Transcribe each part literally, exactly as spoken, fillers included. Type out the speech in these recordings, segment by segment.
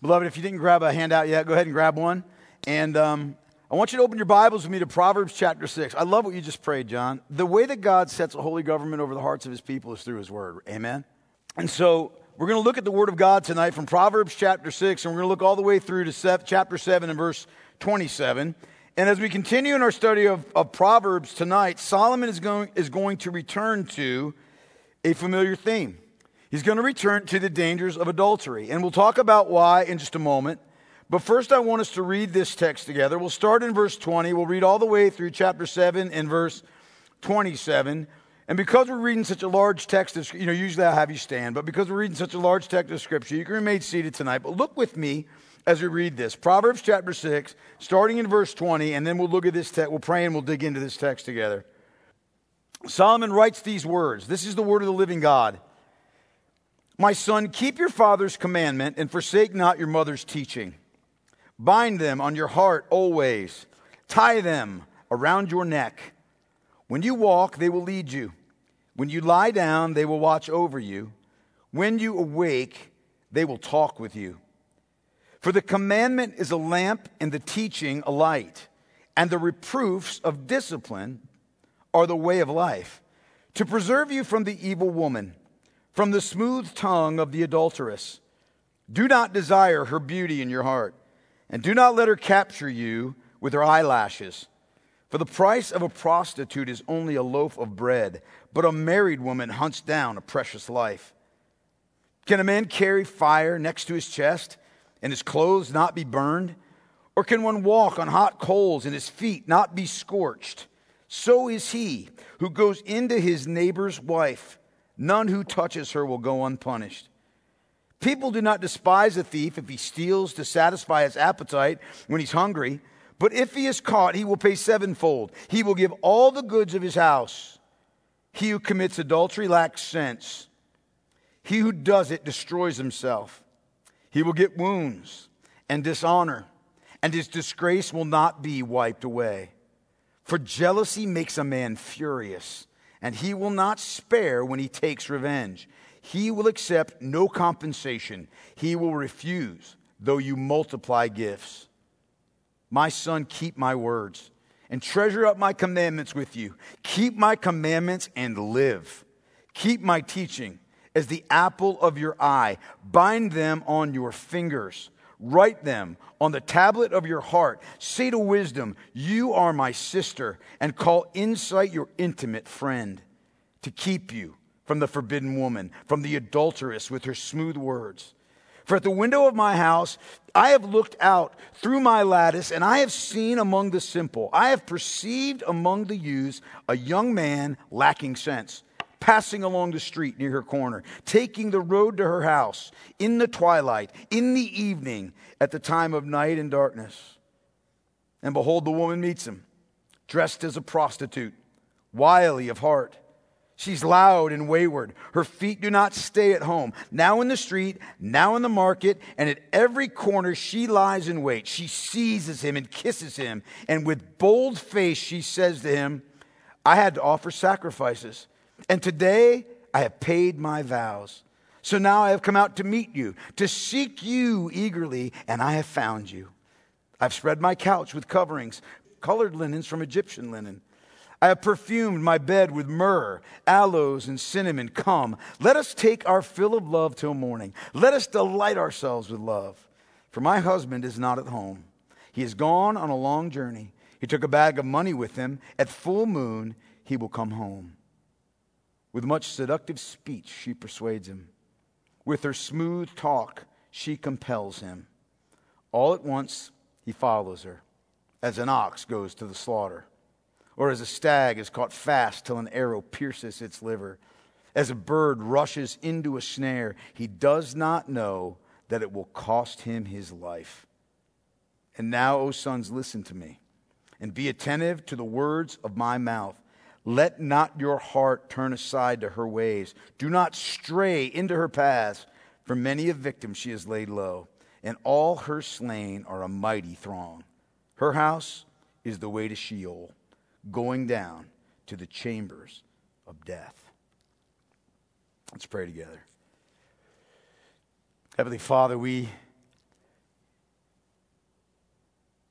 Beloved, if you didn't grab a handout yet, go ahead and grab one. And um, I want you to open your Bibles with me to Proverbs chapter six. I love what you just prayed, John. The way that God sets a holy government over the hearts of his people is through his word. Amen? And so we're going to look at the word of God tonight from Proverbs chapter six, and we're going to look all the way through to se- chapter seven and verse twenty-seven. And as we continue in our study of, of Proverbs tonight, Solomon is going, is going to return to a familiar theme. He's going to return to the dangers of adultery. And we'll talk about why in just a moment. But first I want us to read this text together. We'll start in verse twenty. We'll read all the way through chapter seven and verse twenty-seven. And because we're reading such a large text, of, you know, usually I'll have you stand. But because we're reading such a large text of Scripture, you can remain seated tonight. But look with me as we read this. Proverbs chapter six, starting in verse twenty. And then we'll look at this text. We'll pray and we'll dig into this text together. Solomon writes these words. This is the word of the living God. My son, keep your father's commandment and forsake not your mother's teaching. Bind them on your heart always. Tie them around your neck. When you walk, they will lead you. When you lie down, they will watch over you. When you awake, they will talk with you. For the commandment is a lamp and the teaching a light, and the reproofs of discipline are the way of life, to preserve you from the evil woman, from the smooth tongue of the adulteress. Do not desire her beauty in your heart, and do not let her capture you with her eyelashes. For the price of a prostitute is only a loaf of bread, but a married woman hunts down a precious life. Can a man carry fire next to his chest and his clothes not be burned? Or can one walk on hot coals and his feet not be scorched? So is he who goes into his neighbor's wife. None who touches her will go unpunished. People do not despise a thief if he steals to satisfy his appetite when he's hungry. But if he is caught, he will pay sevenfold. He will give all the goods of his house. He who commits adultery lacks sense. He who does it destroys himself. He will get wounds and dishonor, and his disgrace will not be wiped away. For jealousy makes a man furious, and he will not spare when he takes revenge. He will accept no compensation. He will refuse, though you multiply gifts. My son, keep my words and treasure up my commandments with you. Keep my commandments and live. Keep my teaching as the apple of your eye. Bind them on your fingers. Write them on the tablet of your heart. Say to wisdom, you are my sister, and call insight your intimate friend, to keep you from the forbidden woman, from the adulteress with her smooth words. For at the window of my house I have looked out through my lattice, and I have seen among the simple, I have perceived among the youths a young man lacking sense, passing along the street near her corner, taking the road to her house in the twilight, in the evening, at the time of night and darkness. And behold, the woman meets him, dressed as a prostitute, wily of heart. She's loud and wayward. Her feet do not stay at home. Now in the street, now in the market, and at every corner she lies in wait. She seizes him and kisses him, and with bold face she says to him, I had to offer sacrifices, and today I have paid my vows. So now I have come out to meet you, to seek you eagerly, and I have found you. I've spread my couch with coverings, colored linens from Egyptian linen. I have perfumed my bed with myrrh, aloes, and cinnamon. Come, let us take our fill of love till morning. Let us delight ourselves with love. For my husband is not at home. He has gone on a long journey. He took a bag of money with him. At full moon, he will come home. With much seductive speech, she persuades him. With her smooth talk, she compels him. All at once, he follows her, as an ox goes to the slaughter, or as a stag is caught fast till an arrow pierces its liver. As a bird rushes into a snare, he does not know that it will cost him his life. And now, O sons, listen to me, and be attentive to the words of my mouth. Let not your heart turn aside to her ways. Do not stray into her paths, for many a victim she has laid low, and all her slain are a mighty throng. Her house is the way to Sheol, going down to the chambers of death. Let's pray together. Heavenly Father, we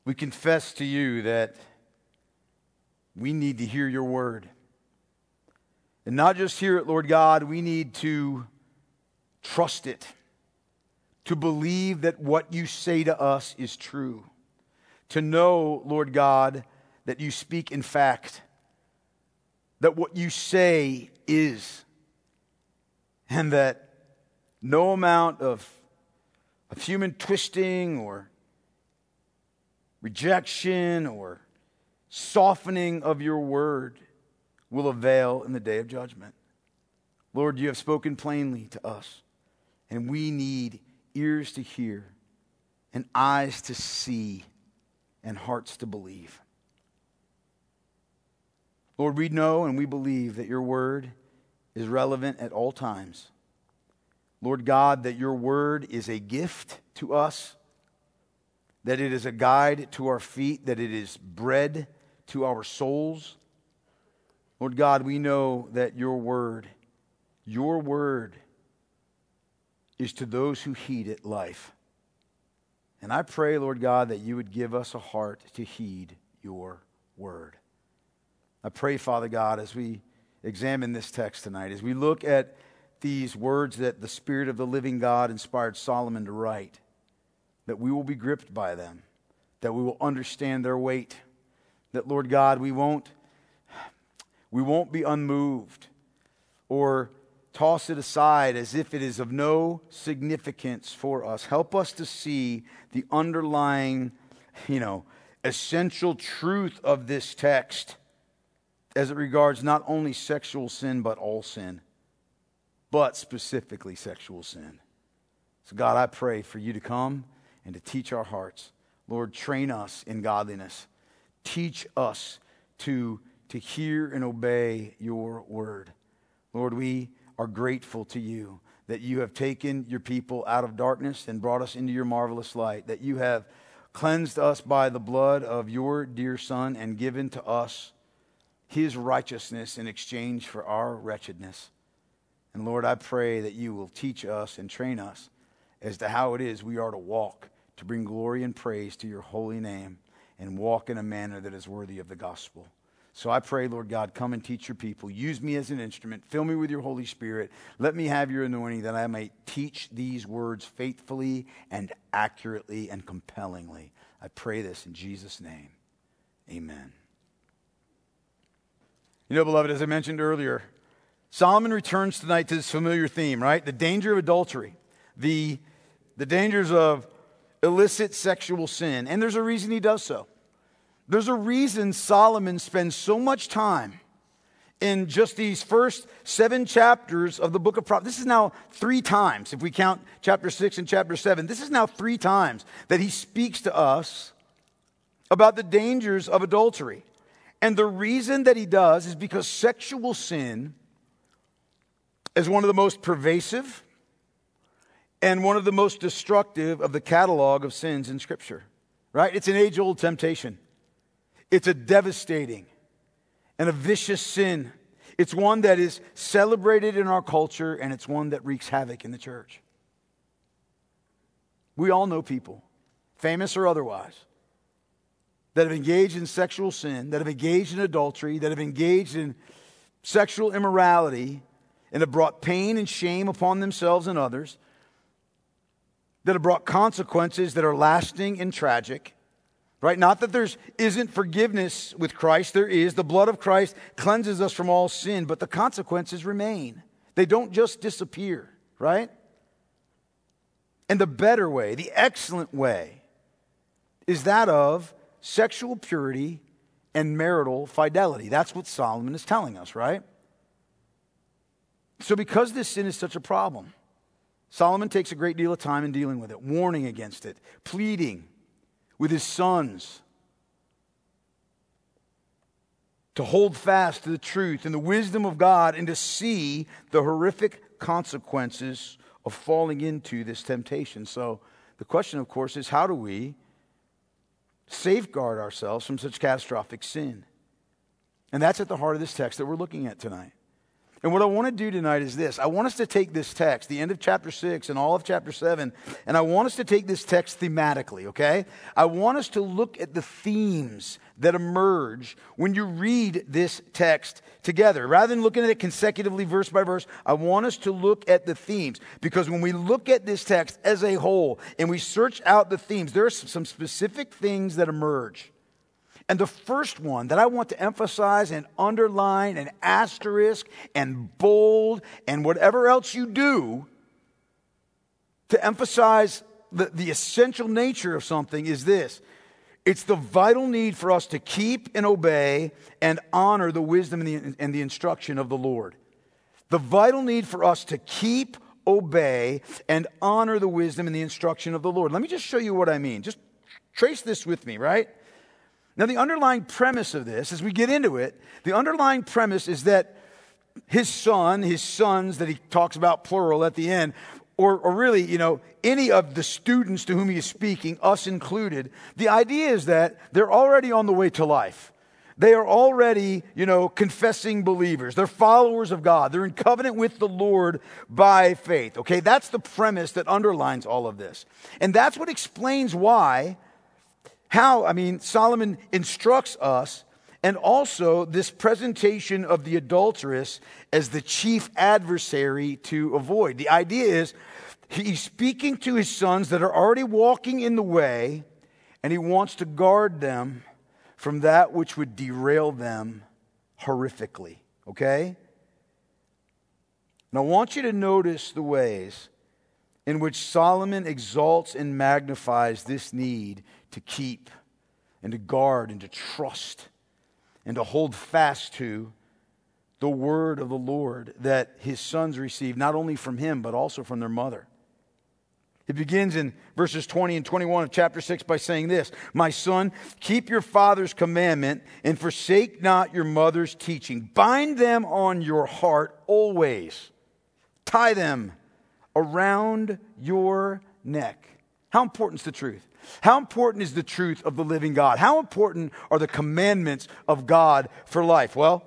we confess to you that we need to hear your word. And not just hear it, Lord God, we need to trust it, to believe that what you say to us is true, to know, Lord God, that you speak in fact, that what you say is, and that no amount of, of human twisting or rejection or softening of your word will avail in the day of judgment. Lord, you have spoken plainly to us, and we need ears to hear and eyes to see and hearts to believe. Lord, we know and we believe that your word is relevant at all times. Lord God, that your word is a gift to us, that it is a guide to our feet, that it is bread to our souls. Lord God, we know that your word, your word is to those who heed it life. And I pray, Lord God, that you would give us a heart to heed your word. I pray, Father God, as we examine this text tonight, as we look at these words that the Spirit of the living God inspired Solomon to write, that we will be gripped by them, that we will understand their weight, that, Lord God, we won't, we won't be unmoved or toss it aside as if it is of no significance for us. Help us to see the underlying, you know, essential truth of this text as it regards not only sexual sin, but all sin, but specifically sexual sin. So God, I pray for you to come and to teach our hearts. Lord, train us in godliness. Teach us to, to hear and obey your word. Lord, we are grateful to you that you have taken your people out of darkness and brought us into your marvelous light, that you have cleansed us by the blood of your dear Son and given to us his righteousness in exchange for our wretchedness. And Lord, I pray that you will teach us and train us as to how it is we are to walk, to bring glory and praise to your holy name, and walk in a manner that is worthy of the gospel. So I pray, Lord God, come and teach your people. Use me as an instrument. Fill me with your Holy Spirit. Let me have your anointing that I may teach these words faithfully and accurately and compellingly. I pray this in Jesus' name. Amen. You know, beloved, as I mentioned earlier, Solomon returns tonight to this familiar theme, right? The danger of adultery, the, the dangers of illicit sexual sin. And there's a reason he does so. There's a reason Solomon spends so much time in just these first seven chapters of the book of Proverbs. This is now three times, if we count chapter six and chapter seven, this is now three times that he speaks to us about the dangers of adultery. And the reason that he does is because sexual sin is one of the most pervasive and one of the most destructive of the catalog of sins in Scripture, right? It's an age-old temptation. It's a devastating and a vicious sin. It's one that is celebrated in our culture, and it's one that wreaks havoc in the church. We all know people, famous or otherwise, that have engaged in sexual sin, that have engaged in adultery, that have engaged in sexual immorality, and have brought pain and shame upon themselves and others, that have brought consequences that are lasting and tragic, right? Not that there isn't forgiveness with Christ. There is. The blood of Christ cleanses us from all sin, but the consequences remain. They don't just disappear, right? And the better way, the excellent way, is that of sexual purity and marital fidelity. That's what Solomon is telling us, right? So because this sin is such a problem, Solomon takes a great deal of time in dealing with it, warning against it, pleading with his sons to hold fast to the truth and the wisdom of God and to see the horrific consequences of falling into this temptation. So the question, of course, is how do we safeguard ourselves from such catastrophic sin? And that's at the heart of this text that we're looking at tonight. And what I want to do tonight is this. I want us to take this text, the end of chapter six and all of chapter seven, and I want us to take this text thematically, okay? I want us to look at the themes that emerge when you read this text together. Rather than looking at it consecutively, verse by verse, I want us to look at the themes. Because when we look at this text as a whole and we search out the themes, there are some specific things that emerge. And the first one that I want to emphasize and underline and asterisk and bold and whatever else you do to emphasize the, the essential nature of something is this. It's the vital need for us to keep and obey and honor the wisdom and the, and the instruction of the Lord. The vital need for us to keep, obey, and honor the wisdom and the instruction of the Lord. Let me just show you what I mean. Just trace this with me, right? Now, the underlying premise of this, as we get into it, the underlying premise is that his son, his sons that he talks about plural at the end, or, or really, you know, any of the students to whom he is speaking, us included, the idea is that they're already on the way to life. They are already, you know, confessing believers. They're followers of God. They're in covenant with the Lord by faith. Okay, that's the premise that underlines all of this. And that's what explains why How, I mean, Solomon instructs us, and also this presentation of the adulteress as the chief adversary to avoid. The idea is he's speaking to his sons that are already walking in the way, and he wants to guard them from that which would derail them horrifically. Okay? Now, I want you to notice the ways in which Solomon exalts and magnifies this need to keep and to guard and to trust and to hold fast to the word of the Lord that his sons receive, not only from him, but also from their mother. It begins in verses twenty and twenty-one of chapter six by saying this, "My son, keep your father's commandment and forsake not your mother's teaching. Bind them on your heart always. Tie them around your neck." How important is the truth? How important is the truth of the living God? How important are the commandments of God for life? Well,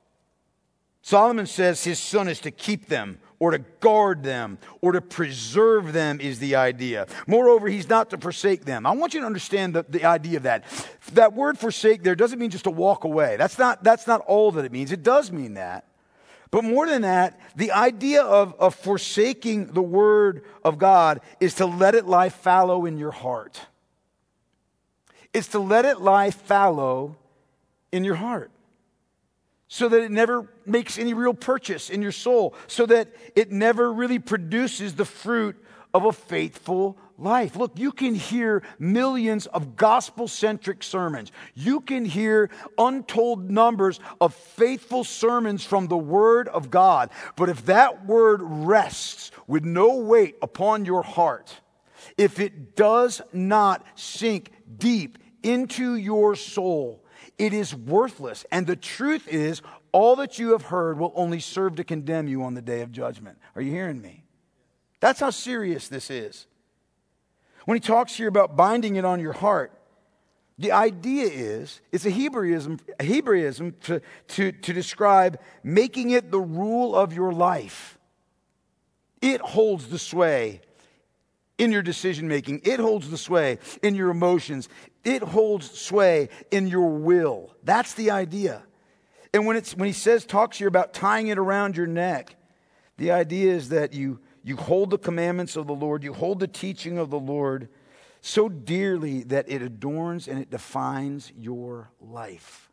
Solomon says his son is to keep them, or to guard them, or to preserve them is the idea. Moreover, he's not to forsake them. I want you to understand the, the idea of that. That word forsake there doesn't mean just to walk away. That's not, that's not all that it means. It does mean that. But more than that, the idea of, of forsaking the word of God is to let it lie fallow in your heart. It's to let it lie fallow in your heart, so that it never makes any real purchase in your soul, so that it never really produces the fruit of a faithful life. Look, you can hear millions of gospel-centric sermons. You can hear untold numbers of faithful sermons from the Word of God. But if that Word rests with no weight upon your heart, if it does not sink deep into your soul, it is worthless. And the truth is, all that you have heard will only serve to condemn you on the day of judgment. Are you hearing me? That's how serious this is. When he talks here about binding it on your heart, the idea is, it's a Hebraism, a Hebraism to, to, to describe making it the rule of your life. It holds the sway in your decision making. It holds the sway in your emotions. It holds sway in your will. That's the idea. And when it's when he says, talks here about tying it around your neck, the idea is that you You hold the commandments of the Lord, you hold the teaching of the Lord so dearly that it adorns and it defines your life.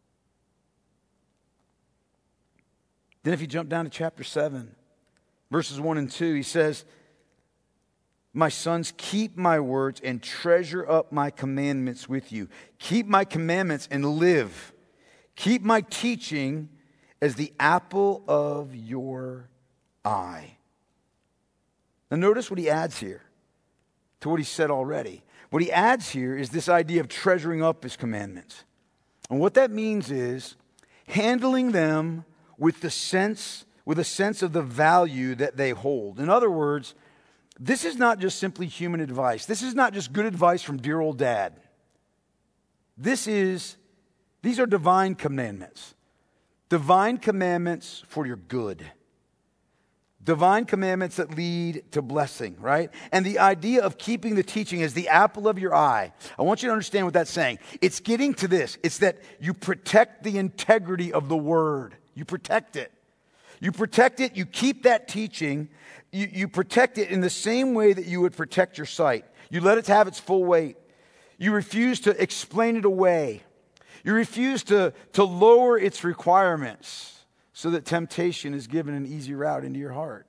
Then if you jump down to chapter seven, verses one and two, he says, "My sons, keep my words and treasure up my commandments with you. Keep my commandments and live. Keep my teaching as the apple of your eye." Now notice what he adds here to what he said already. What he adds here is this idea of treasuring up his commandments. And what that means is handling them with the sense, with a sense of the value that they hold. In other words, this is not just simply human advice. This is not just good advice from dear old dad. This is, these are divine commandments. Divine commandments for your good. Divine commandments that lead to blessing, right? And the idea of keeping the teaching as the apple of your eye. I want you to understand what that's saying. It's getting to this. It's that you protect the integrity of the word. You protect it. You protect it. You keep that teaching. You, you protect it in the same way that you would protect your sight. You let it have its full weight. You refuse to explain it away. You refuse to, to lower its requirements so that temptation is given an easy route into your heart.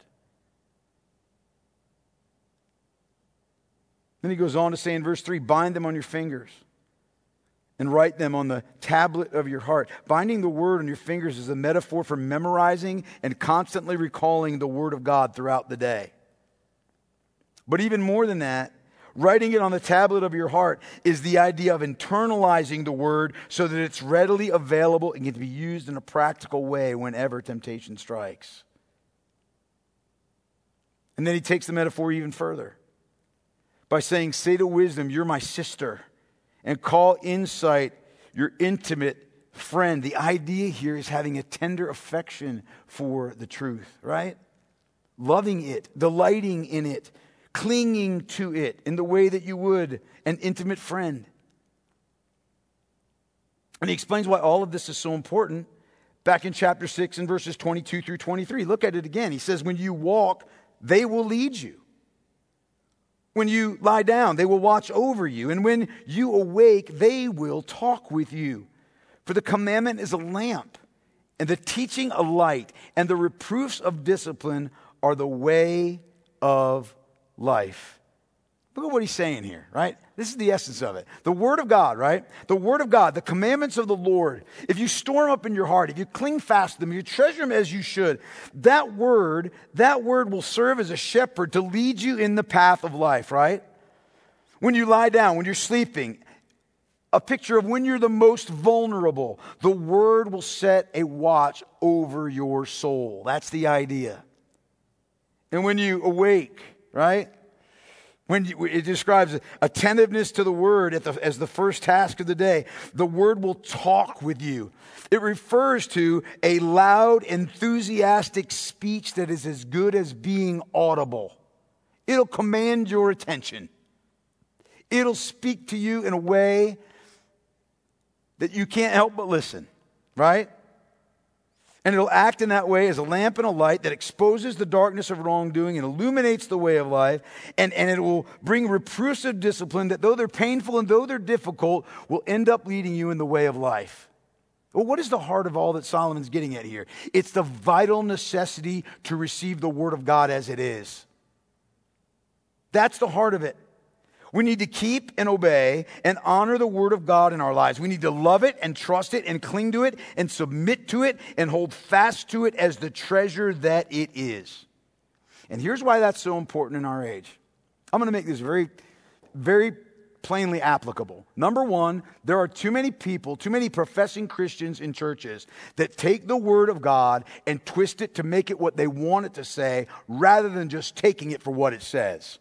Then he goes on to say in verse three, bind them on your fingers and write them on the tablet of your heart. Binding the word on your fingers is a metaphor for memorizing and constantly recalling the word of God throughout the day. But even more than that, writing it on the tablet of your heart is the idea of internalizing the word so that it's readily available and can be used in a practical way whenever temptation strikes. And then he takes the metaphor even further by saying, say to wisdom, you're my sister, and call insight your intimate friend. The idea here is having a tender affection for the truth, right? Loving it, delighting in it, clinging to it in the way that you would an intimate friend. And he explains why all of this is so important back in chapter six and verses twenty-two through twenty-three. Look at it again. He says, when you walk, they will lead you. When you lie down, they will watch over you. And when you awake, they will talk with you. For the commandment is a lamp, and the teaching a light, and the reproofs of discipline are the way of life. Look at what he's saying here, right? This is the essence of it. The Word of God, right? The Word of God, the commandments of the Lord. If you store them up in your heart, if you cling fast to them, you treasure them as you should, that Word, that Word will serve as a shepherd to lead you in the path of life, right? When you lie down, when you're sleeping, a picture of when you're the most vulnerable, the Word will set a watch over your soul. That's the idea. And when you awake, right? When you, it describes attentiveness to the word at the, as the first task of the day, the word will talk with you. It refers to a loud, enthusiastic speech that is as good as being audible. It'll command your attention. It'll speak to you in a way that you can't help but listen, right? And it'll act in that way as a lamp and a light that exposes the darkness of wrongdoing and illuminates the way of life. And, and it will bring reproofs of discipline that, though they're painful and though they're difficult, will end up leading you in the way of life. Well, what is the heart of all that Solomon's getting at here? It's the vital necessity to receive the Word of God as it is. That's the heart of it. We need to keep and obey and honor the Word of God in our lives. We need to love it and trust it and cling to it and submit to it and hold fast to it as the treasure that it is. And here's why that's so important in our age. I'm going to make this very, very plainly applicable. Number one, there are too many people, too many professing Christians in churches that take the Word of God and twist it to make it what they want it to say rather than just taking it for what it says.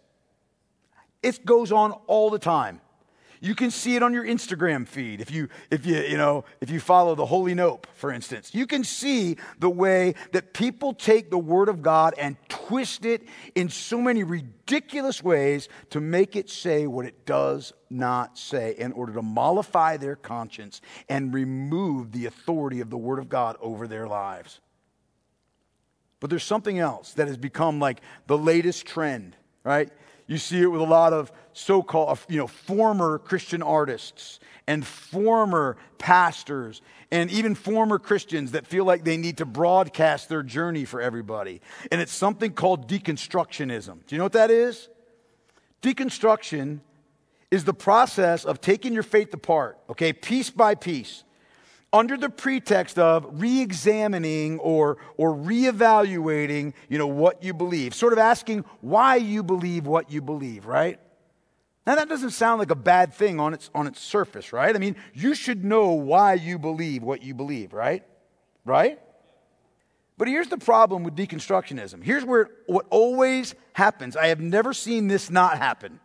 It goes on all the time. You can see it on your Instagram feed if you if you you know if you follow the Holy Nope, for instance. You can see the way that people take the Word of God and twist it in so many ridiculous ways to make it say what it does not say in order to mollify their conscience and remove the authority of the Word of God over their lives. But there's something else that has become like the latest trend, right? You see it with a lot of so-called, you know, former Christian artists and former pastors and even former Christians that feel like they need to broadcast their journey for everybody. And it's something called deconstructionism. Do you know what that is? Deconstruction is the process of taking your faith apart, okay, piece by piece, under the pretext of re-examining or, or reevaluating, you know, what you believe. Sort of asking why you believe what you believe, right? Now, that doesn't sound like a bad thing on its, on its surface, right? I mean, you should know why you believe what you believe, right? Right? But here's the problem with deconstructionism. Here's where what always happens. I have never seen this not happen.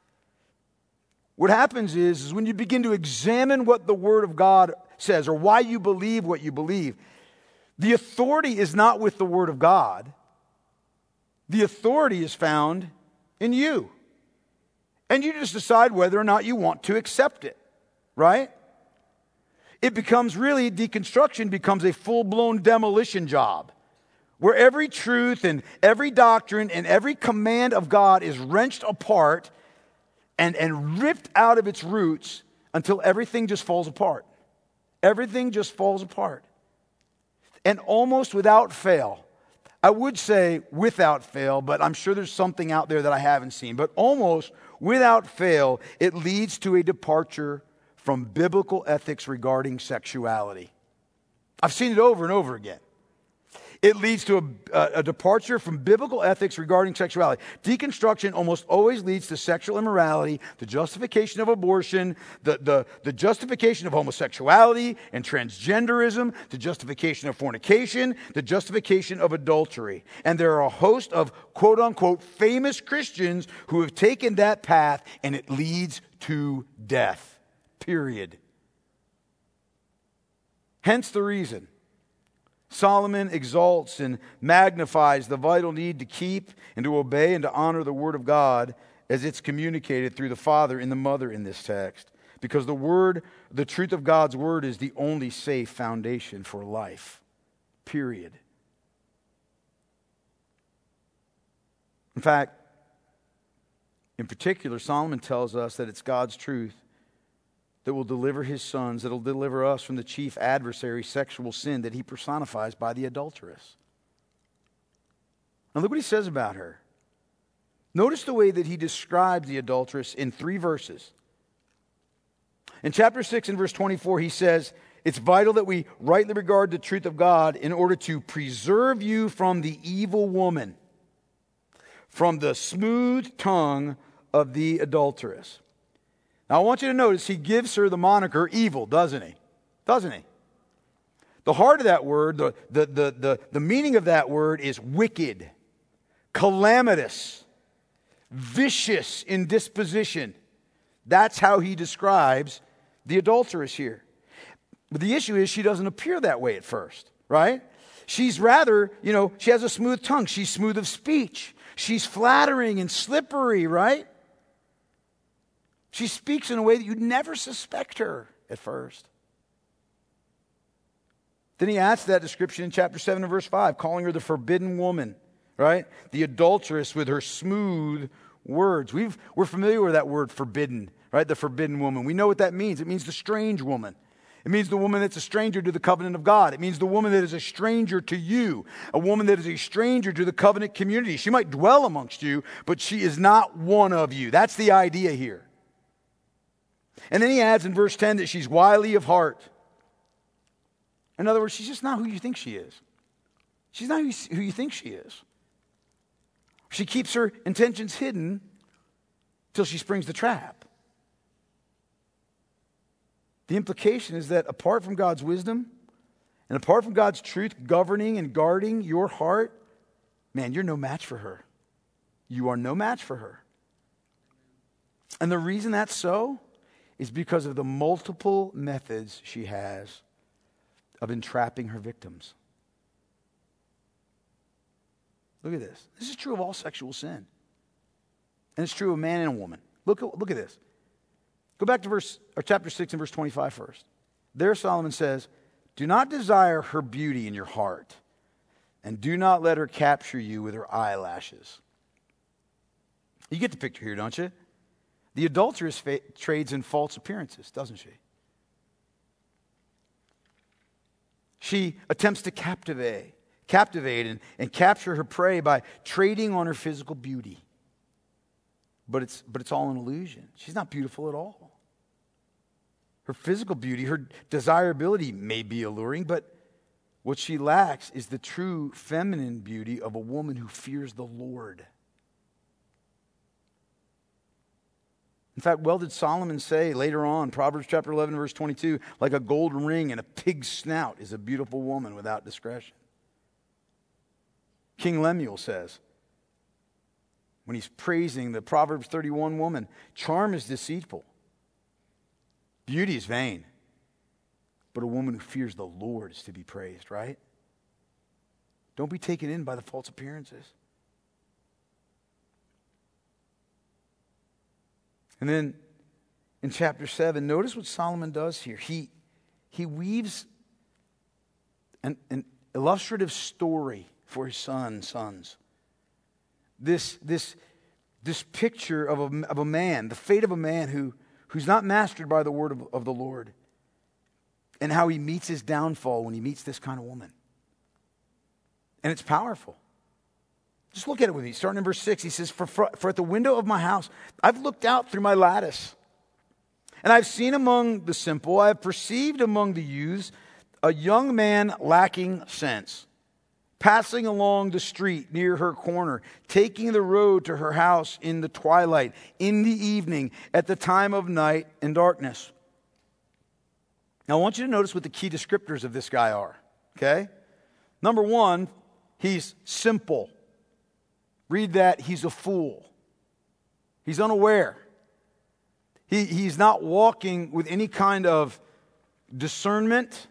What happens is, is when you begin to examine what the Word of God says or why you believe what you believe, The authority is not with the Word of God. The authority is found in you. And you just decide whether or not you want to accept it, right? It becomes really, deconstruction becomes a full-blown demolition job, where every truth and every doctrine and every command of God is wrenched apart and, and ripped out of its roots until everything just falls apart. Everything just falls apart. And almost without fail, I would say without fail, but I'm sure there's something out there that I haven't seen, but almost without fail, it leads to a departure from biblical ethics regarding sexuality. I've seen it over and over again. It leads to a, a departure from biblical ethics regarding sexuality. Deconstruction almost always leads to sexual immorality, the justification of abortion, the, the, the justification of homosexuality and transgenderism, the justification of fornication, the justification of adultery. And there are a host of quote-unquote famous Christians who have taken that path, and it leads to death. Period. Hence the reason Solomon exalts and magnifies the vital need to keep and to obey and to honor the Word of God as it's communicated through the Father and the Mother in this text. Because the Word, the truth of God's Word is the only safe foundation for life. Period. In fact, in particular, Solomon tells us that it's God's truth that will deliver his sons, that will deliver us from the chief adversary, sexual sin, that he personifies by the adulteress. Now look what he says about her. Notice the way that he describes the adulteress in three verses. In chapter six and verse twenty-four, he says, it's vital that we rightly regard the truth of God in order to preserve you from the evil woman, from the smooth tongue of the adulteress. Now, I want you to notice he gives her the moniker evil, doesn't he? Doesn't he? The heart of that word, the, the, the, the, the meaning of that word is wicked, calamitous, vicious in disposition. That's how he describes the adulteress here. But the issue is she doesn't appear that way at first, right? She's rather, you know, she has a smooth tongue. She's smooth of speech. She's flattering and slippery, right? She speaks in a way that you'd never suspect her at first. Then he adds to that description in chapter seven and verse five, calling her the forbidden woman, right? The adulteress with her smooth words. We've, we're familiar with that word forbidden, right? The forbidden woman. We know what that means. It means the strange woman. It means the woman that's a stranger to the covenant of God. It means the woman that is a stranger to you. A woman that is a stranger to the covenant community. She might dwell amongst you, but she is not one of you. That's the idea here. And then he adds in verse ten that she's wily of heart. In other words, she's just not who you think she is. She's not who you think she is. She keeps her intentions hidden till she springs the trap. The implication is that apart from God's wisdom and apart from God's truth governing and guarding your heart, man, you're no match for her. You are no match for her. And the reason that's so is because of the multiple methods she has of entrapping her victims. Look at this. This is true of all sexual sin. And it's true of a man and a woman. Look at, look at this. Go back to verse or chapter six and verse twenty-five first. There Solomon says, do not desire her beauty in your heart, and do not let her capture you with her eyelashes. You get the picture here, don't you? The adulteress fa- trades in false appearances, doesn't she? She attempts to captivate, captivate and, and capture her prey by trading on her physical beauty. But it's, but it's all an illusion. She's not beautiful at all. Her physical beauty, her desirability may be alluring, but what she lacks is the true feminine beauty of a woman who fears the Lord. In fact, well did Solomon say later on, Proverbs chapter eleven, verse twenty-two, like a gold ring and a pig's snout is a beautiful woman without discretion. King Lemuel says, when he's praising the Proverbs thirty-one woman, charm is deceitful, beauty is vain, but a woman who fears the Lord is to be praised, right? Don't be taken in by the false appearances. And then in chapter seven, notice what Solomon does here. He, he weaves an, an illustrative story for his son, sons. This, this, this picture of a, of a man, the fate of a man who, who's not mastered by the word of, of the Lord, and how he meets his downfall when he meets this kind of woman. And it's powerful. Just look at it with me. Starting in verse six, he says, for, for, for at the window of my house, I've looked out through my lattice, and I've seen among the simple, I have perceived among the youths, a young man lacking sense, passing along the street near her corner, taking the road to her house in the twilight, in the evening, at the time of night and darkness. Now I want you to notice what the key descriptors of this guy are, okay? Number one, he's simple. Read that, he's a fool. He's unaware. He, he's not walking with any kind of discernment,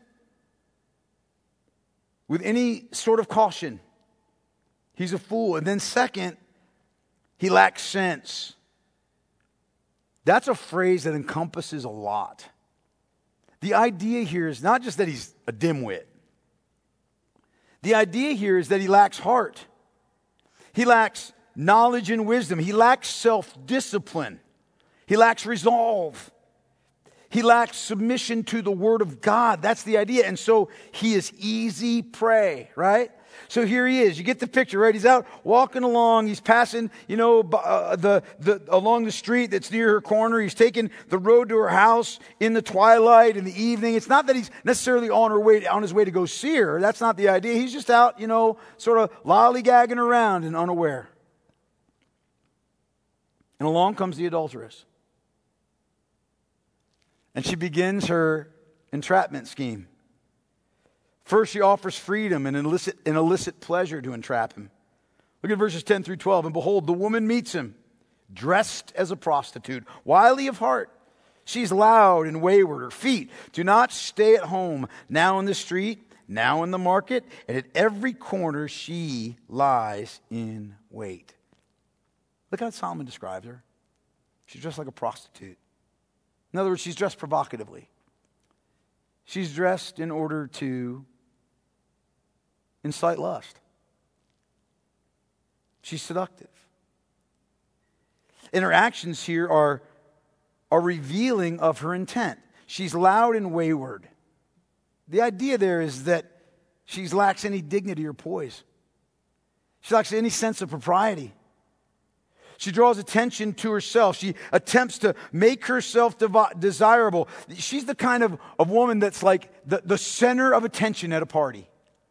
with any sort of caution. He's a fool. And then second, he lacks sense. That's a phrase that encompasses a lot. The idea here is not just that he's a dimwit. The idea here is that he lacks heart. He lacks knowledge and wisdom. He lacks self-discipline. He lacks resolve. He lacks submission to the Word of God. That's the idea. And so he is easy prey, right? So here he is. You get the picture, right? He's out walking along. He's passing, you know, uh, the, the along the street that's near her corner. He's taking the road to her house in the twilight, in the evening. It's not that he's necessarily on her way, on his way to go see her. That's not the idea. He's just out, you know, sort of lollygagging around and unaware. And along comes the adulteress. And she begins her entrapment scheme. First, she offers freedom and illicit, an illicit pleasure to entrap him. Look at verses ten through twelve. And behold, the woman meets him, dressed as a prostitute, wily of heart. She's loud and wayward. Her feet do not stay at home, now in the street, now in the market, and at every corner she lies in wait. Look how Solomon describes her. She's dressed like a prostitute. In other words, she's dressed provocatively. She's dressed in order to incite lust. She's seductive. And her actions here are, are revealing of her intent. She's loud and wayward. The idea there is that she lacks any dignity or poise. She lacks any sense of propriety. She draws attention to herself. She attempts to make herself devi- desirable. She's the kind of, of woman that's like the, the center of attention at a party.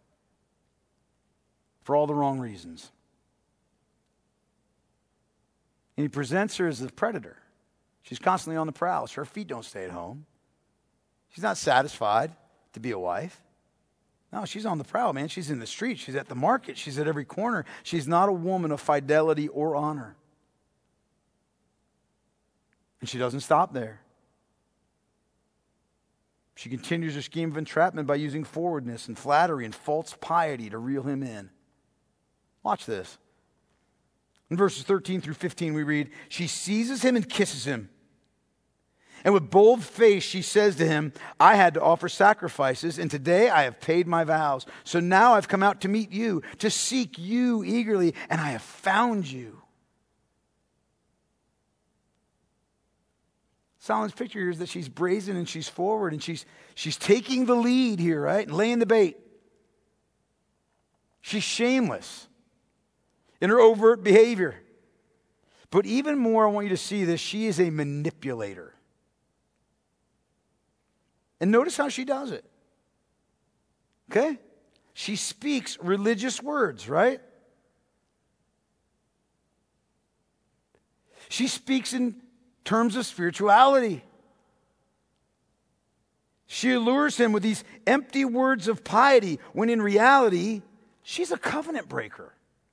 For all the wrong reasons. And he presents her as a predator. She's constantly on the prowl. Her feet don't stay at home. She's not satisfied to be a wife. No, she's on the prowl, man. She's in the street. She's at the market. She's at every corner. She's not a woman of fidelity or honor. And she doesn't stop there. She continues her scheme of entrapment by using forwardness and flattery and false piety to reel him in. Watch this. In verses thirteen through fifteen we read, she seizes him and kisses him. And with bold face she says to him, I had to offer sacrifices, and today I have paid my vows. So now I've come out to meet you, to seek you eagerly, and I have found you. Solomon's picture here is that she's brazen and she's forward and she's, she's taking the lead here, right? And laying the bait. She's shameless in her overt behavior. But even more, I want you to see this, she is a manipulator. And notice how she does it. Okay? She speaks religious words, right? She speaks in terms of spirituality. She allures him with these empty words of piety, when in reality, she's a covenant breaker.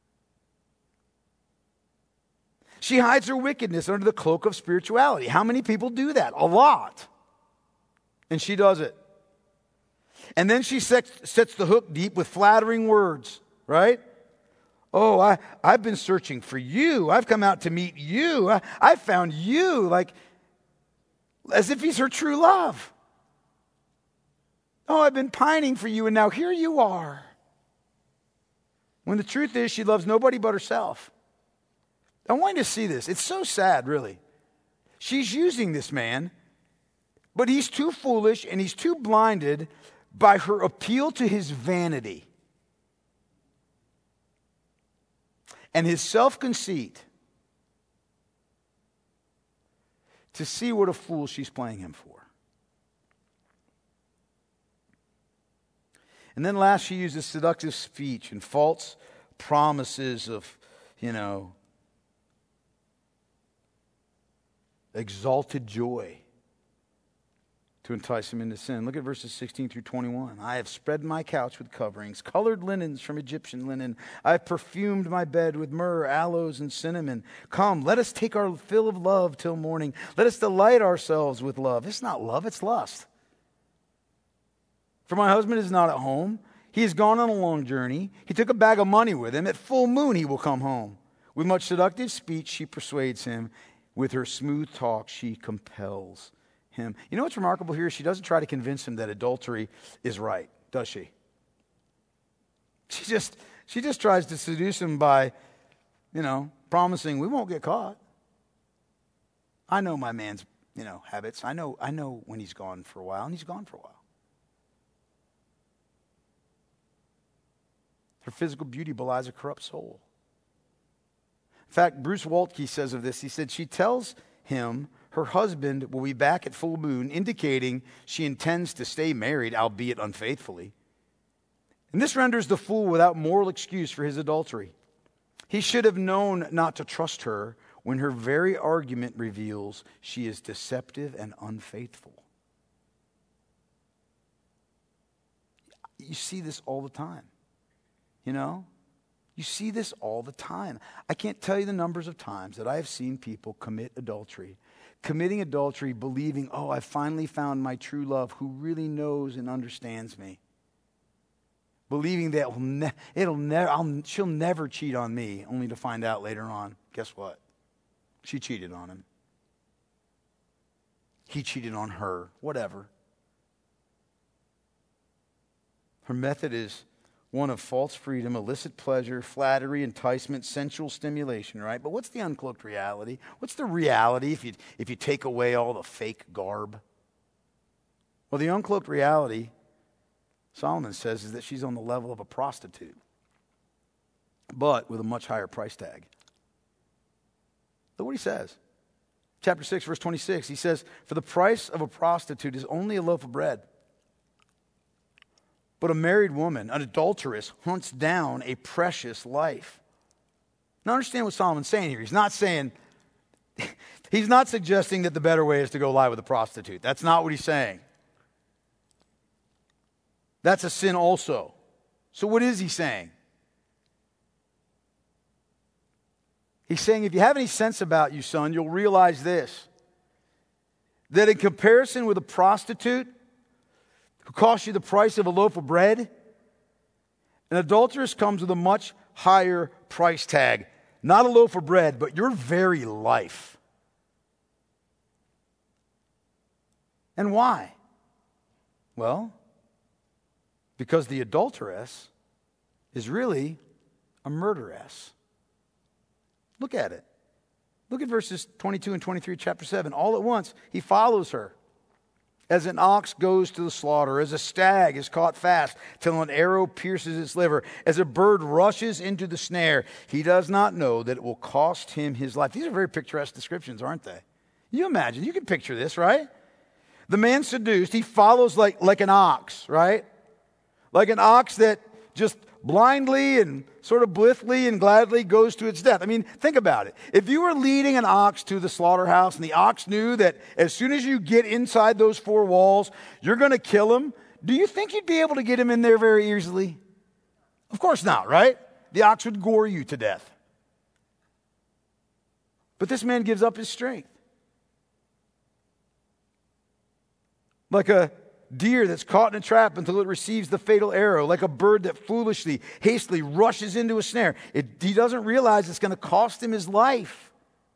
She hides her wickedness under the cloak of spirituality. How many people do that? A lot. And she does it. And then she sets, sets the hook deep with flattering words, right? Oh, I, I've been searching for you. I've come out to meet you. I, I found you. Like, as if he's her true love. Oh, I've been pining for you, and now here you are. When the truth is, she loves nobody but herself. I want you to see this. It's so sad, really. She's using this man, but he's too foolish and he's too blinded by her appeal to his vanity and his self-conceit to see what a fool she's playing him for. And then last, she uses seductive speech and false promises of, you know, exalted joy to entice him into sin. Look at verses sixteen through twenty-one. I have spread my couch with coverings, colored linens from Egyptian linen. I have perfumed my bed with myrrh, aloes, and cinnamon. Come, let us take our fill of love till morning. Let us delight ourselves with love. It's not love, it's lust. For my husband is not at home. He has gone on a long journey. He took a bag of money with him. At full moon he will come home. With much seductive speech she persuades him. With her smooth talk, she compels him. You know what's remarkable here? She doesn't try to convince him that adultery is right, does she? She just, she just tries to seduce him by, you know, promising we won't get caught. I know my man's, you know, habits. I know, I know when he's gone for a while, and he's gone for a while. Her physical beauty belies a corrupt soul. In fact, Bruce Waltke says of this, he said, she tells him her husband will be back at full moon, indicating she intends to stay married, albeit unfaithfully. And this renders the fool without moral excuse for his adultery. He should have known not to trust her when her very argument reveals she is deceptive and unfaithful. You see this all the time, you know? You see this all the time. I can't tell you the numbers of times that I have seen people commit adultery. Committing adultery believing, oh, I finally found my true love who really knows and understands me. Believing that it'll, ne- it'll never, I'll, she'll never cheat on me, only to find out later on, guess what? She cheated on him. He cheated on her, whatever. Her method is one of false freedom, illicit pleasure, flattery, enticement, sensual stimulation, right? But what's the uncloaked reality? What's the reality if you, if you take away all the fake garb? Well, the uncloaked reality, Solomon says, is that she's on the level of a prostitute, but with a much higher price tag. Look what he says. Chapter six, verse twenty-six, he says, for the price of a prostitute is only a loaf of bread. But a married woman, an adulteress, hunts down a precious life. Now understand what Solomon's saying here. He's not saying, he's not suggesting that the better way is to go lie with a prostitute. That's not what he's saying. That's a sin also. So what is he saying? He's saying, if you have any sense about you, son, you'll realize this. That in comparison with a prostitute, who costs you the price of a loaf of bread, an adulteress comes with a much higher price tag. Not a loaf of bread, but your very life. And why? Well, because the adulteress is really a murderess. Look at it. Look at verses twenty-two and twenty-three, chapter seven. All at once, he follows her. As an ox goes to the slaughter, as a stag is caught fast till an arrow pierces its liver, as a bird rushes into the snare, he does not know that it will cost him his life. These are very picturesque descriptions, aren't they? You imagine, you can picture this, right? The man seduced, he follows like, like an ox, right? Like an ox that just blindly and sort of blithely and gladly goes to its death. I mean, think about it. If you were leading an ox to the slaughterhouse and the ox knew that as soon as you get inside those four walls, you're going to kill him, do you think you'd be able to get him in there very easily? Of course not, right? The ox would gore you to death. But this man gives up his strength. Like a deer that's caught in a trap until it receives the fatal arrow, like a bird that foolishly, hastily rushes into a snare. It, he doesn't realize it's going to cost him his life.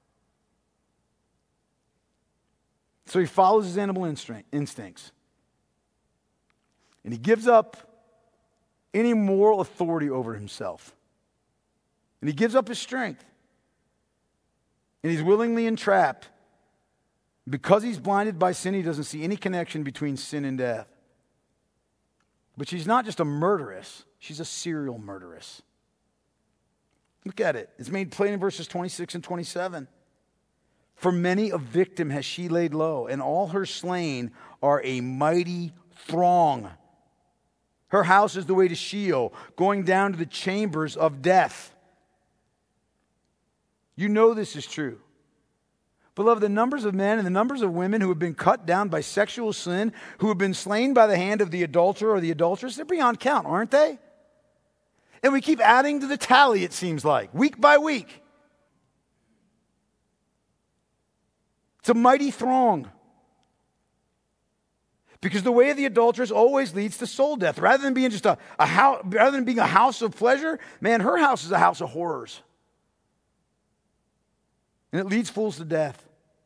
So he follows his animal instinct, instincts. And he gives up any moral authority over himself. And he gives up his strength. And he's willingly entrapped. Because he's blinded by sin, he doesn't see any connection between sin and death. But she's not just a murderess, she's a serial murderess. Look at it. It's made plain in verses twenty-six and twenty-seven. For many a victim has she laid low, and all her slain are a mighty throng. Her house is the way to Sheol, going down to the chambers of death. You know this is true. Beloved, the numbers of men and the numbers of women who have been cut down by sexual sin, who have been slain by the hand of the adulterer or the adulteress, they're beyond count, aren't they? And we keep adding to the tally, it seems like, week by week. It's a mighty throng. Because the way of the adulteress always leads to soul death. Rather than being just a, a house, rather than being a house of pleasure, man, her house is a house of horrors. And it leads fools to death.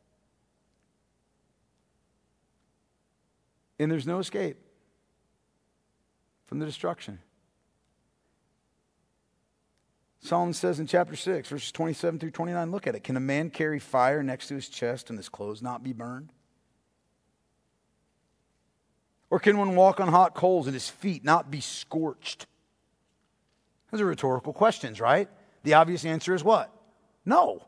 And there's no escape from the destruction. Solomon says in chapter six, verses twenty-seven through twenty-nine, look at it. Can a man carry fire next to his chest and his clothes not be burned? Or can one walk on hot coals and his feet not be scorched? Those are rhetorical questions, right? The obvious answer is what? No.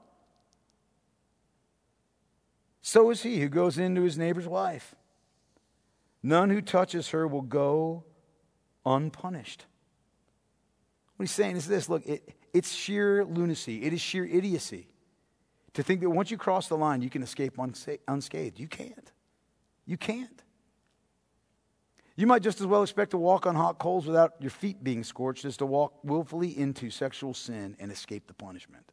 So is he who goes into his neighbor's wife. None who touches her will go unpunished. What he's saying is this, look, it, it's sheer lunacy. It is sheer idiocy to think that once you cross the line, you can escape unscathed. You can't. You can't. You might just as well expect to walk on hot coals without your feet being scorched as to walk willfully into sexual sin and escape the punishment.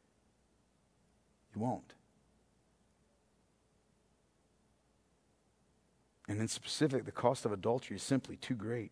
You won't. And in specific, the cost of adultery is simply too great.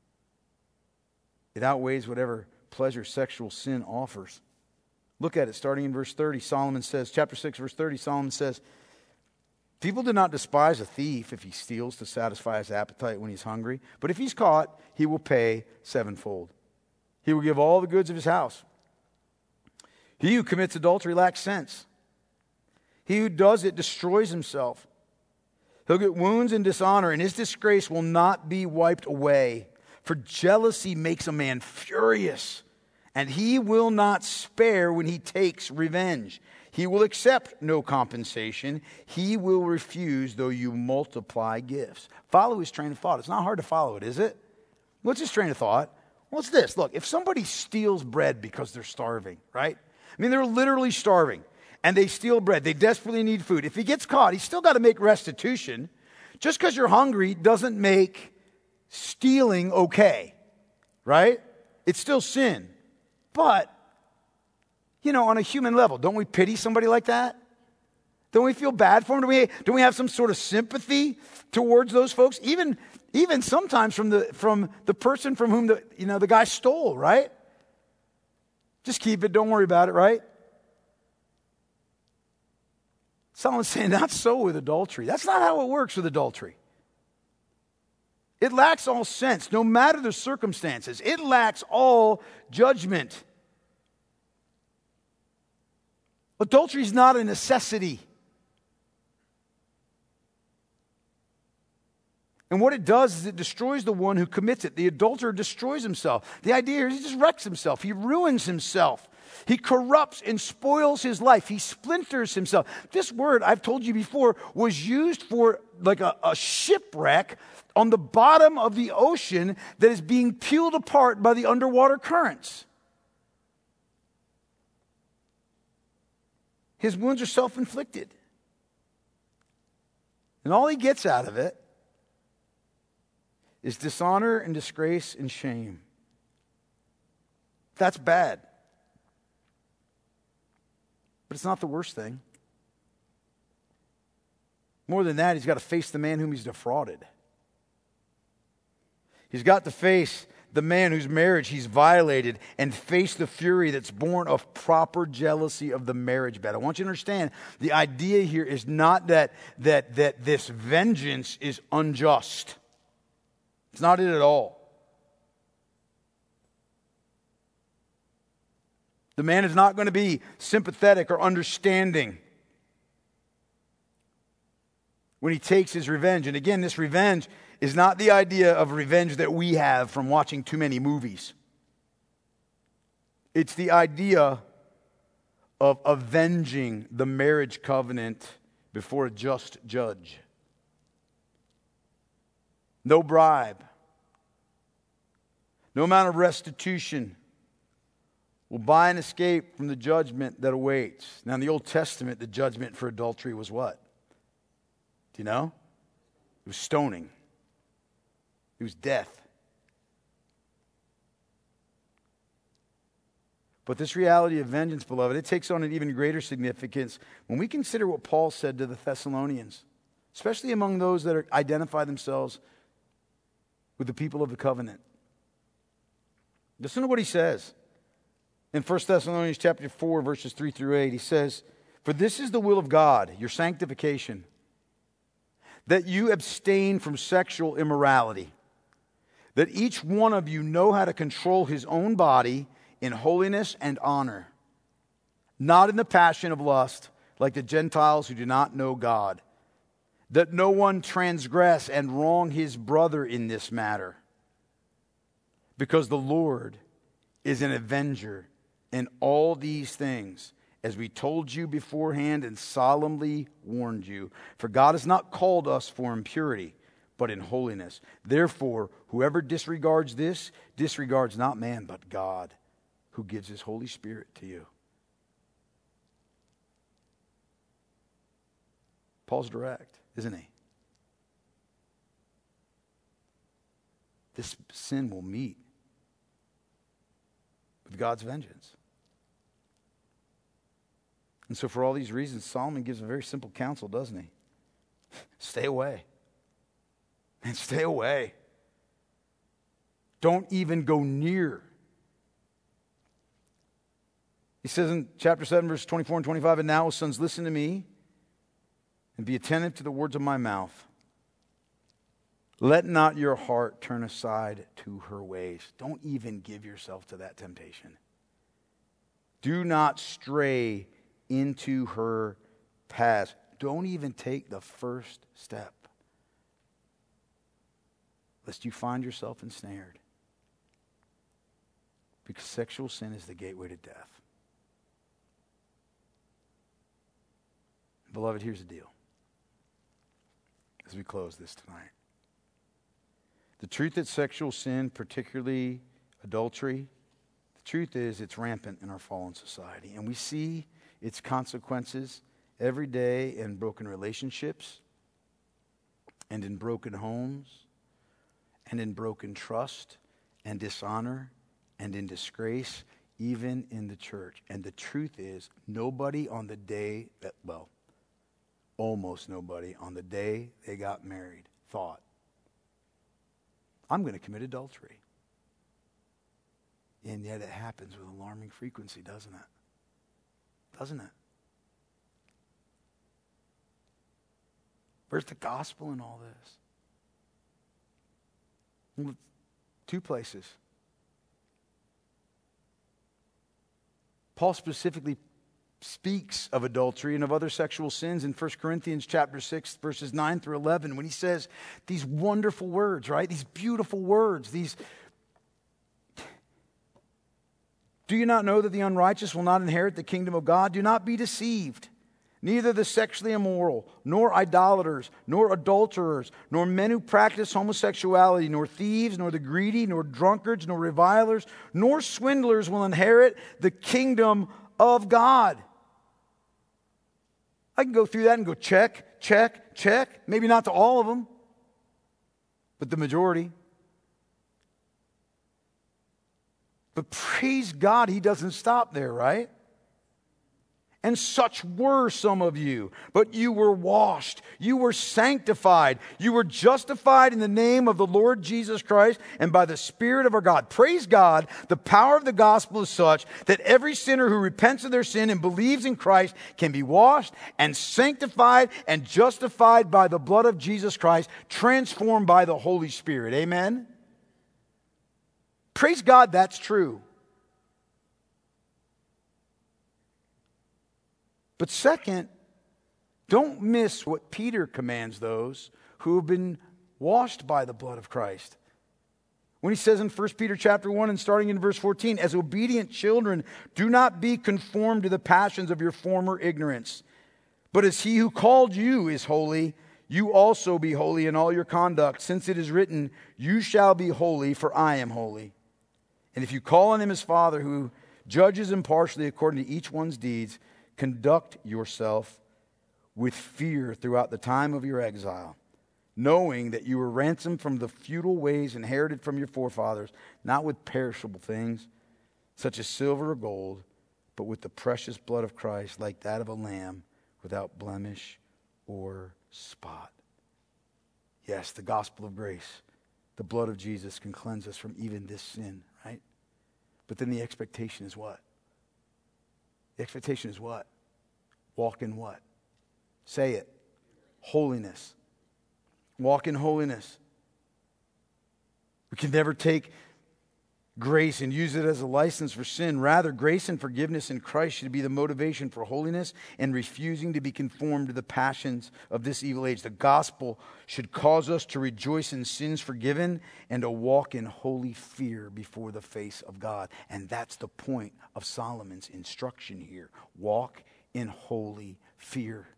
It outweighs whatever pleasure sexual sin offers. Look at it, starting in verse thirty. Solomon says, chapter six, verse thirty, Solomon says, people do not despise a thief if he steals to satisfy his appetite when he's hungry. But if he's caught, he will pay sevenfold. He will give all the goods of his house. He who commits adultery lacks sense. He who does it destroys himself. He'll get wounds and dishonor, and his disgrace will not be wiped away. For jealousy makes a man furious, and he will not spare when he takes revenge. He will accept no compensation. He will refuse, though you multiply gifts. Follow his train of thought. It's not hard to follow it, is it? What's his train of thought? Well, it's this. Look, if somebody steals bread because they're starving, right? I mean, they're literally starving. And they steal bread. They desperately need food. If he gets caught, he's still got to make restitution. Just because you're hungry doesn't make stealing okay, right? It's still sin. But, you know, on a human level, don't we pity somebody like that? Don't we feel bad for them? Do we, don't we have some sort of sympathy towards those folks? Even, even sometimes from the, from the person from whom the, you know, the guy stole, right? Just keep it. Don't worry about it, right? Solomon's saying, not so with adultery. That's not how it works with adultery. It lacks all sense, no matter the circumstances. It lacks all judgment. Adultery is not a necessity. And what it does is it destroys the one who commits it. The adulterer destroys himself. The idea is he just wrecks himself. He ruins himself. He corrupts and spoils his life. He splinters himself. This word, I've told you before, was used for like a, a shipwreck on the bottom of the ocean that is being peeled apart by the underwater currents. His wounds are self-inflicted. And all he gets out of it is dishonor and disgrace and shame. That's bad. But it's not the worst thing. More than that, he's got to face the man whom he's defrauded. He's got to face the man whose marriage he's violated and face the fury that's born of proper jealousy of the marriage bed. I want you to understand, the idea here is not that, that, that this vengeance is unjust. It's not it at all. The man is not going to be sympathetic or understanding when he takes his revenge. And again, this revenge is not the idea of revenge that we have from watching too many movies. It's the idea of avenging the marriage covenant before a just judge. No bribe, no amount of restitution will buy an escape from the judgment that awaits. Now, in the Old Testament, the judgment for adultery was what? Do you know? It was stoning. It was death. But this reality of vengeance, beloved, it takes on an even greater significance when we consider what Paul said to the Thessalonians, especially among those that are, identify themselves with the people of the covenant. Listen to what he says. In First Thessalonians chapter four, verses three through eight, he says, "For this is the will of God, your sanctification, that you abstain from sexual immorality, that each one of you know how to control his own body in holiness and honor, not in the passion of lust, like the Gentiles who do not know God, that no one transgress and wrong his brother in this matter, because the Lord is an avenger in all these things, as we told you beforehand and solemnly warned you. For God has not called us for impurity, but in holiness. Therefore, whoever disregards this, disregards not man, but God, who gives his Holy Spirit to you." Paul's direct, isn't he? This sin will meet with God's vengeance. And so for all these reasons, Solomon gives a very simple counsel, doesn't he? Stay away. And stay away. Don't even go near. He says in chapter seven, verse twenty-four and twenty-five, "And now, O sons, listen to me, and be attentive to the words of my mouth. Let not your heart turn aside to her ways." Don't even give yourself to that temptation. Do not stray into her paths. Don't even take the first step, lest you find yourself ensnared. Because sexual sin is the gateway to death. Beloved, here's the deal as we close this tonight. The truth that sexual sin, particularly adultery, the truth is it's rampant in our fallen society. And we see its consequences every day in broken relationships and in broken homes and in broken trust and dishonor and in disgrace, even in the church. And the truth is, nobody on the day that, well, almost nobody on the day they got married thought, "I'm going to commit adultery." And yet it happens with alarming frequency, doesn't it? Doesn't it? Where's the gospel in all this? Well, two places. Paul specifically speaks of adultery and of other sexual sins in First Corinthians chapter six, verses nine through eleven, when he says these wonderful words, right? These beautiful words, these... "Do you not know that the unrighteous will not inherit the kingdom of God? Do not be deceived. Neither the sexually immoral, nor idolaters, nor adulterers, nor men who practice homosexuality, nor thieves, nor the greedy, nor drunkards, nor revilers, nor swindlers will inherit the kingdom of God." I can go through that and go check, check, check. Maybe not to all of them, but the majority. But praise God, he doesn't stop there, right? And such were some of you. But you were washed, you were sanctified, you were justified in the name of the Lord Jesus Christ and by the Spirit of our God. Praise God, the power of the gospel is such that every sinner who repents of their sin and believes in Christ can be washed and sanctified and justified by the blood of Jesus Christ, transformed by the Holy Spirit. Amen? Praise God, that's true. But second, don't miss what Peter commands those who have been washed by the blood of Christ. When he says in First Peter chapter one and starting in verse fourteen, as obedient children, do not be conformed to the passions of your former ignorance. But as he who called you is holy, you also be holy in all your conduct, since it is written, you shall be holy, for I am holy. And if you call on him as Father, who judges impartially according to each one's deeds, conduct yourself with fear throughout the time of your exile, knowing that you were ransomed from the futile ways inherited from your forefathers, not with perishable things, such as silver or gold, but with the precious blood of Christ, like that of a lamb, without blemish or spot. Yes, the gospel of grace, the blood of Jesus can cleanse us from even this sin, right? But then the expectation is what? The expectation is what? Walk in what? Say it. Holiness. Walk in holiness. We can never take grace and use it as a license for sin. Rather, grace and forgiveness in Christ should be the motivation for holiness and refusing to be conformed to the passions of this evil age. The gospel should cause us to rejoice in sins forgiven and to walk in holy fear before the face of God. And that's the point of Solomon's instruction here. Walk in holy fear.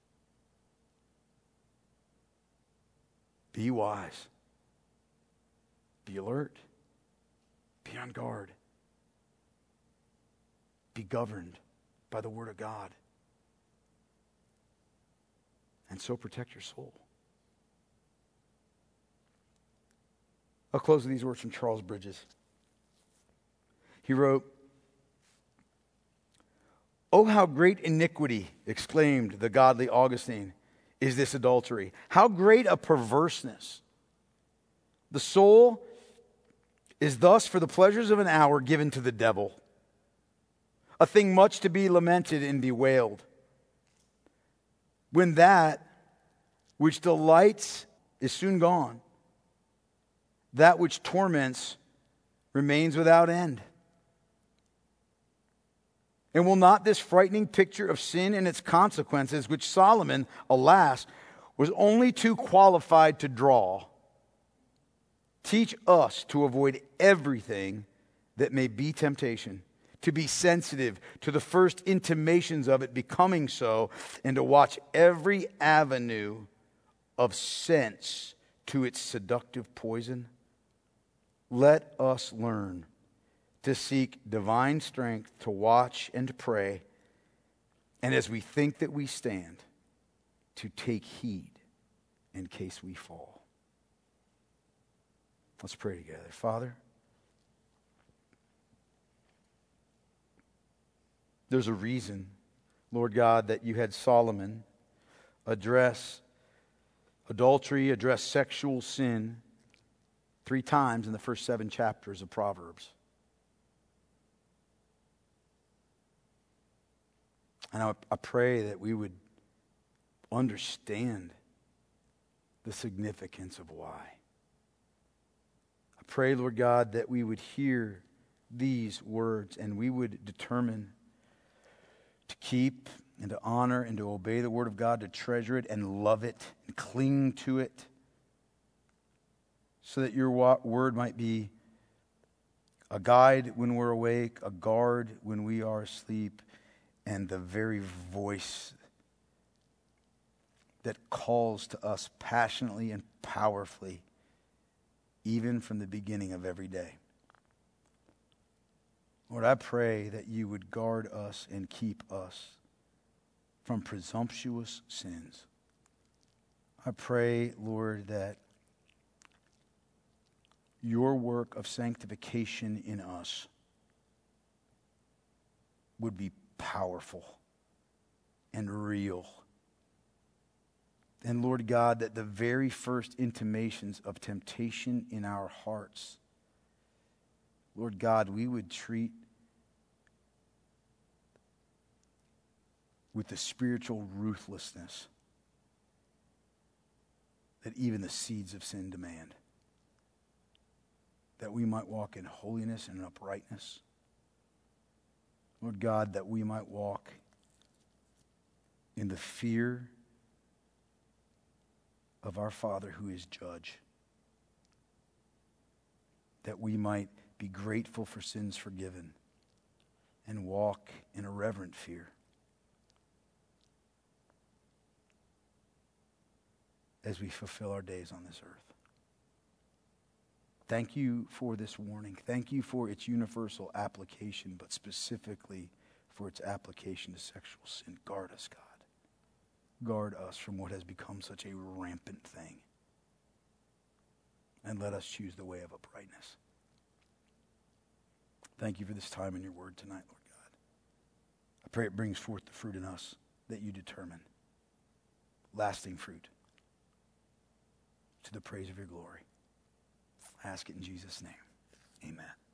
Be wise. Be alert. Be on guard. Be governed by the Word of God. And so protect your soul. I'll close with these words from Charles Bridges. He wrote, "Oh, how great iniquity," exclaimed the godly Augustine, "is this adultery. How great a perverseness. The soul is thus for the pleasures of an hour given to the devil, a thing much to be lamented and bewailed. When that which delights is soon gone, that which torments remains without end. And will not this frightening picture of sin and its consequences, which Solomon, alas, was only too qualified to draw, teach us to avoid everything that may be temptation, to be sensitive to the first intimations of it becoming so, and to watch every avenue of sense to its seductive poison? Let us learn to seek divine strength, to watch and to pray, and as we think that we stand, to take heed in case we fall." Let's pray together. Father, there's a reason, Lord God, that you had Solomon address adultery, address sexual sin three times in the first seven chapters of Proverbs. And I, I pray that we would understand the significance of why. I pray, Lord God, that we would hear these words and we would determine to keep and to honor and to obey the Word of God, to treasure it and love it and cling to it, so that your Word might be a guide when we're awake, a guard when we are asleep, and the very voice that calls to us passionately and powerfully, even from the beginning of every day. Lord, I pray that you would guard us and keep us from presumptuous sins. I pray, Lord, that your work of sanctification in us would be powerful and real. And Lord God, that the very first intimations of temptation in our hearts, Lord God, we would treat with the spiritual ruthlessness that even the seeds of sin demand. That we might walk in holiness and in uprightness. Lord God, that we might walk in the fear of our Father who is judge. That we might be grateful for sins forgiven and walk in a reverent fear as we fulfill our days on this earth. Thank you for this warning. Thank you for its universal application, but specifically for its application to sexual sin. Guard us, God. Guard us from what has become such a rampant thing. And let us choose the way of uprightness. Thank you for this time in your word tonight, Lord God. I pray it brings forth the fruit in us that you determine. Lasting fruit. To the praise of your glory. I ask it in Jesus' name. Amen.